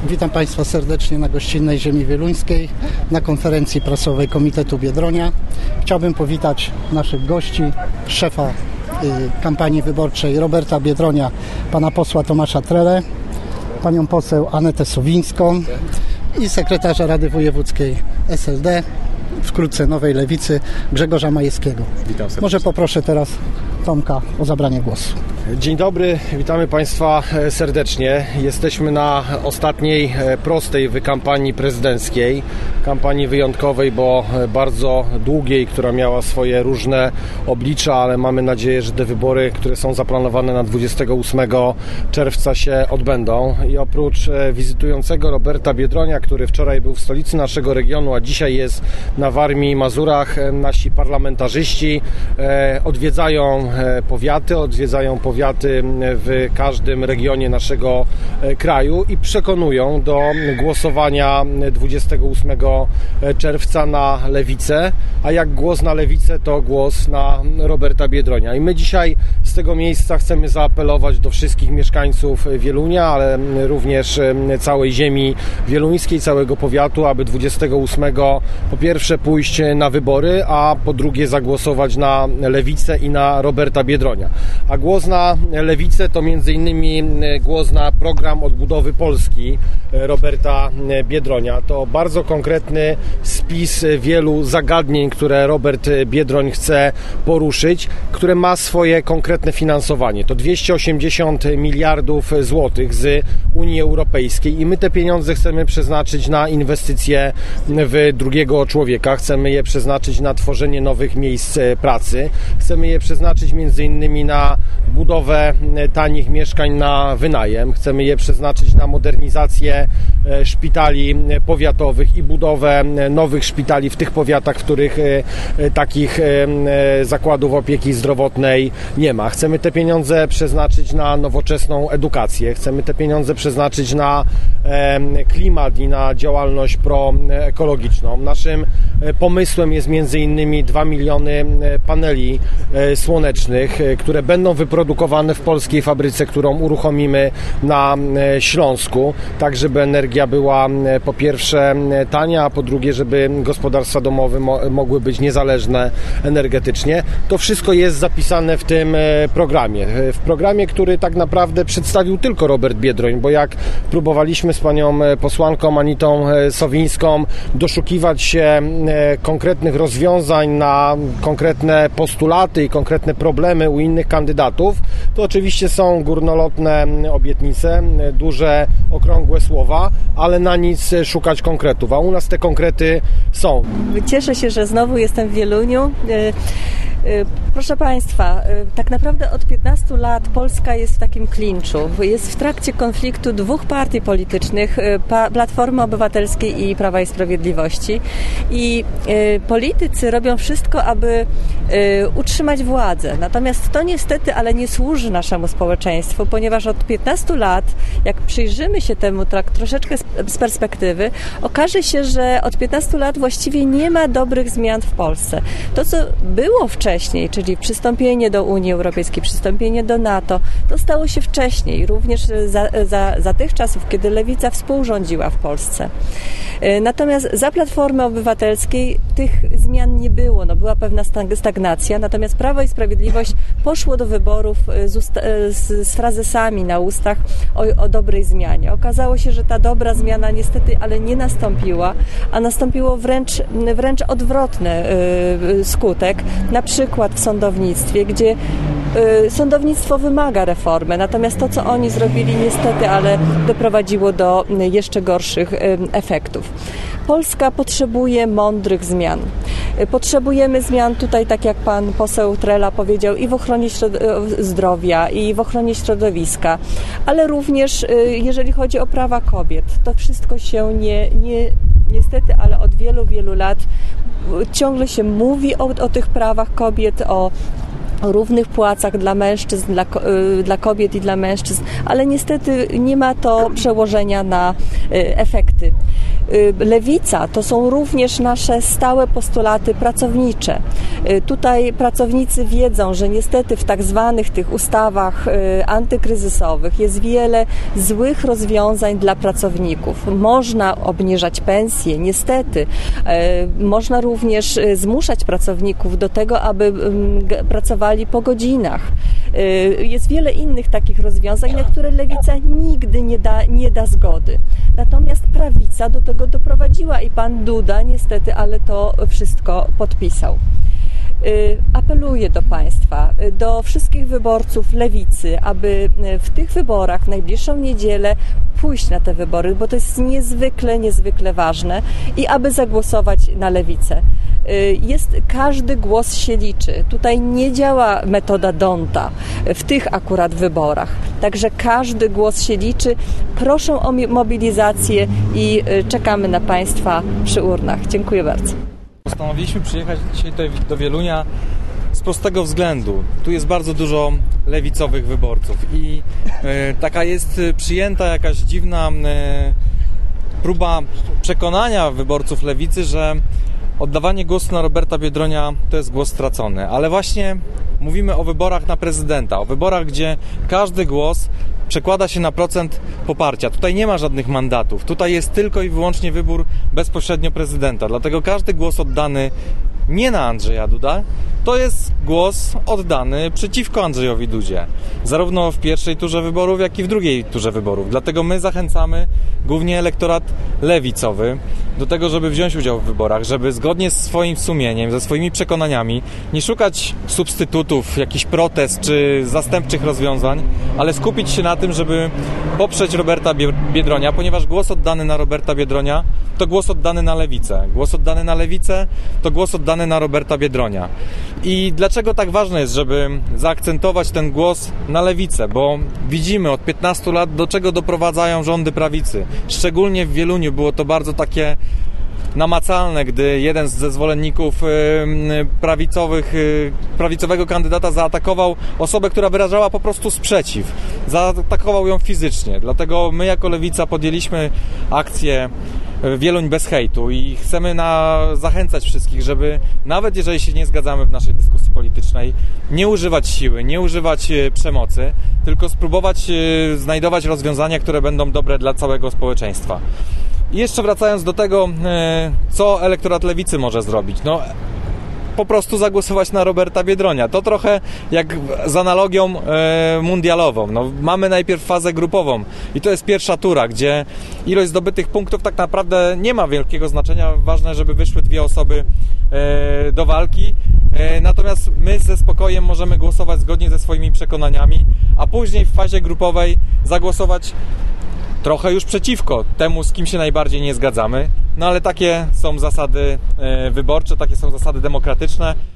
Witam Państwa serdecznie na gościnnej ziemi wieluńskiej, na konferencji prasowej Komitetu Biedronia. Chciałbym powitać naszych gości, szefa kampanii wyborczej Roberta Biedronia, pana posła Tomasza Trelę, panią poseł Anetę Sowińską i sekretarza Rady Wojewódzkiej SLD, wkrótce Nowej Lewicy, Grzegorza Majewskiego. Witam serdecznie. Może poproszę teraz Tomka o zabranie głosu. Dzień dobry, witamy Państwa serdecznie. Jesteśmy na ostatniej prostej kampanii prezydenckiej, kampanii wyjątkowej, bo bardzo długiej, która miała swoje różne oblicza, ale mamy nadzieję, że te wybory, które są zaplanowane na 28 czerwca się odbędą. I oprócz wizytującego Roberta Biedronia, który wczoraj był w stolicy naszego regionu, a dzisiaj jest na Warmii i Mazurach, nasi parlamentarzyści odwiedzają powiaty w każdym regionie naszego kraju i przekonują do głosowania 28 czerwca na Lewicę, a jak głos na Lewicę, to głos na Roberta Biedronia. I my dzisiaj z tego miejsca chcemy zaapelować do wszystkich mieszkańców Wielunia, ale również całej ziemi wieluńskiej, całego powiatu, aby 28 po pierwsze pójść na wybory, a po drugie zagłosować na Lewicę i na Roberta Biedronia. A głos na Lewicę to m.in. głos na program odbudowy Polski Roberta Biedronia. To bardzo konkretny spis wielu zagadnień, które Robert Biedroń chce poruszyć, które ma swoje konkretne finansowanie. To 280 miliardów złotych z Unii Europejskiej i my te pieniądze chcemy przeznaczyć na inwestycje w drugiego człowieka. Chcemy je przeznaczyć na tworzenie nowych miejsc pracy. Chcemy je przeznaczyć m.in. na budowę tanich mieszkań na wynajem. Chcemy je przeznaczyć na modernizację szpitali powiatowych i budowę nowych szpitali w tych powiatach, w których takich zakładów opieki zdrowotnej nie ma. Chcemy te pieniądze przeznaczyć na nowoczesną edukację. Chcemy te pieniądze przeznaczyć na klimat i na działalność proekologiczną. Naszym pomysłem jest m.in. 2 miliony paneli słonecznych, które będą wyprodukowane w polskiej fabryce, którą uruchomimy na Śląsku, tak żeby energia była po pierwsze tania, a po drugie, żeby gospodarstwa domowe mogły być niezależne energetycznie. To wszystko jest zapisane w tym programie. W programie, który tak naprawdę przedstawił tylko Robert Biedroń, bo jak próbowaliśmy z panią posłanką Anitą Sowińską doszukiwać się konkretnych rozwiązań na konkretne postulaty i konkretne problemy u innych kandydatów, to oczywiście są górnolotne obietnice, duże, okrągłe słowa, ale na nic szukać konkretów, a u nas te konkrety są. Cieszę się, że znowu jestem w Wieluniu. Proszę Państwa, tak naprawdę od 15 lat Polska jest w takim klinczu. Jest w trakcie konfliktu dwóch partii politycznych, Platformy Obywatelskiej i Prawa i Sprawiedliwości. I politycy robią wszystko, aby utrzymać władzę. Natomiast to niestety, ale nie służy naszemu społeczeństwu, ponieważ od 15 lat, jak przyjrzymy się temu tak troszeczkę z perspektywy, okaże się, że od 15 lat właściwie nie ma dobrych zmian w Polsce. To, co było wcześniej, czyli przystąpienie do Unii Europejskiej, przystąpienie do NATO, to stało się wcześniej, również za tych czasów, kiedy Lewica współrządziła w Polsce. Natomiast za Platformy Obywatelskiej tych zmian nie było, była pewna stagnacja, natomiast Prawo i Sprawiedliwość poszło do wyborów z frazesami na ustach o dobrej zmianie. Okazało się, że ta dobra zmiana niestety, ale nie nastąpiła, a nastąpiło wręcz odwrotny skutek, na przykład w sądownictwie, gdzie sądownictwo wymaga reformy, natomiast to, co oni zrobili niestety, ale doprowadziło do jeszcze gorszych efektów. Polska potrzebuje mądrych zmian. Potrzebujemy zmian tutaj, tak jak pan poseł Trela powiedział, i w ochronie zdrowia, i w ochronie środowiska, ale również jeżeli chodzi o prawa kobiet. To wszystko się niestety, ale od wielu, wielu lat ciągle się mówi o tych prawach kobiet, o równych płacach dla mężczyzn, dla kobiet i dla mężczyzn, ale niestety nie ma to przełożenia na efekty. Lewica to są również nasze stałe postulaty pracownicze. Tutaj pracownicy wiedzą, że niestety w tak zwanych tych ustawach antykryzysowych jest wiele złych rozwiązań dla pracowników. Można obniżać pensje, niestety. Można również zmuszać pracowników do tego, aby pracowali po godzinach. Jest wiele innych takich rozwiązań, na które lewica nigdy nie da zgody. Natomiast prawica do tego doprowadziła i pan Duda niestety, ale to wszystko podpisał. Apeluję do państwa, do wszystkich wyborców lewicy, aby w tych wyborach w najbliższą niedzielę pójść na te wybory, bo to jest niezwykle ważne i aby zagłosować na lewicę. Każdy głos się liczy. Tutaj nie działa metoda D'Hondta w tych akurat wyborach. Także każdy głos się liczy. Proszę o mobilizację i czekamy na państwa przy urnach. Dziękuję bardzo. Postanowiliśmy przyjechać dzisiaj tutaj do Wielunia z prostego względu. Tu jest bardzo dużo lewicowych wyborców i taka jest przyjęta jakaś dziwna próba przekonania wyborców lewicy, że oddawanie głosu na Roberta Biedronia to jest głos stracony. Ale właśnie mówimy o wyborach na prezydenta, o wyborach, gdzie każdy głos przekłada się na procent poparcia. Tutaj nie ma żadnych mandatów. Tutaj jest tylko i wyłącznie wybór bezpośrednio prezydenta. Dlatego każdy głos oddany nie na Andrzeja Dudę, to jest głos oddany przeciwko Andrzejowi Dudzie. Zarówno w pierwszej turze wyborów, jak i w drugiej turze wyborów. Dlatego my zachęcamy głównie elektorat lewicowy do tego, żeby wziąć udział w wyborach, żeby zgodnie z swoim sumieniem, ze swoimi przekonaniami nie szukać substytutów, jakichś protest czy zastępczych rozwiązań, ale skupić się na tym, żeby poprzeć Roberta Biedronia, ponieważ głos oddany na Roberta Biedronia to głos oddany na lewicę. Głos oddany na lewicę to głos oddany na Roberta Biedronia. I dlaczego tak ważne jest, żeby zaakcentować ten głos na lewicę? Bo widzimy od 15 lat, do czego doprowadzają rządy prawicy. Szczególnie w Wieluniu było to bardzo takie namacalne, gdy jeden ze zwolenników prawicowego kandydata zaatakował osobę, która wyrażała po prostu sprzeciw. Zaatakował ją fizycznie. Dlatego my jako lewica podjęliśmy akcję Wieluń bez hejtu i chcemy zachęcać wszystkich, żeby nawet jeżeli się nie zgadzamy w naszej dyskusji politycznej, nie używać siły, nie używać przemocy, tylko spróbować znajdować rozwiązania, które będą dobre dla całego społeczeństwa. I jeszcze wracając do tego, co elektorat lewicy może zrobić. Po prostu zagłosować na Roberta Biedronia. To trochę jak z analogią mundialową. Mamy najpierw fazę grupową i to jest pierwsza tura, gdzie ilość zdobytych punktów tak naprawdę nie ma wielkiego znaczenia. Ważne, żeby wyszły dwie osoby do walki. Natomiast my ze spokojem możemy głosować zgodnie ze swoimi przekonaniami, a później w fazie grupowej zagłosować trochę już przeciwko temu, z kim się najbardziej nie zgadzamy. Ale takie są zasady wyborcze, takie są zasady demokratyczne.